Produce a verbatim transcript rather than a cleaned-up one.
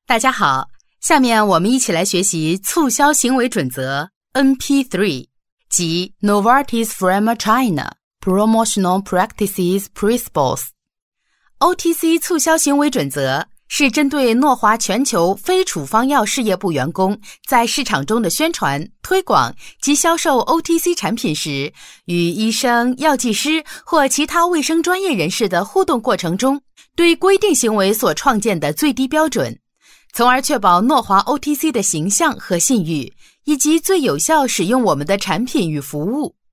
大家好，下面我们一起来学习促销行为准则 N P 三 及 Novartis Pharma China Promotional Practices Principles。O T C 促销行为准则是针对诺华全球非处方药事业部员工在市场中的宣传、推广及销售 O T C 产品时，与医生、药剂师或其他卫生专业人士的互动过程中，对规定行为所创建的最低标准，从而确保诺华 O T C 的形象和信誉，以及最有效使用我们的产品与服务。